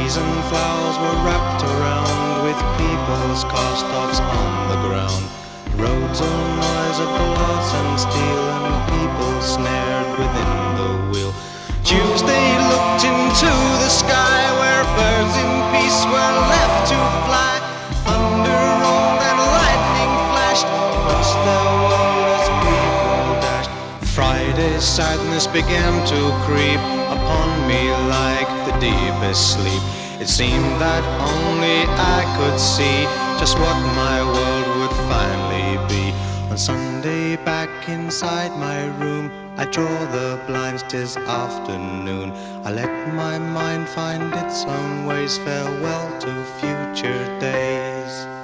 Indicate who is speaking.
Speaker 1: Trees and flowers were wrapped around with people's cast-offs on the ground. Roads all noise of glass and steel and people snared within the wheel. Tuesday looked into the sky where birds in peace were left to fly. Thunder rolled and lightning flashed across the world as people dashed. Friday's sadness began to creep upon me like the deepest sleep. It seemed that only I could see just what my world would finally be. On Sunday back inside my room, I draw the blinds, 'tis afternoon. I let my mind find its own ways. Farewell to future days.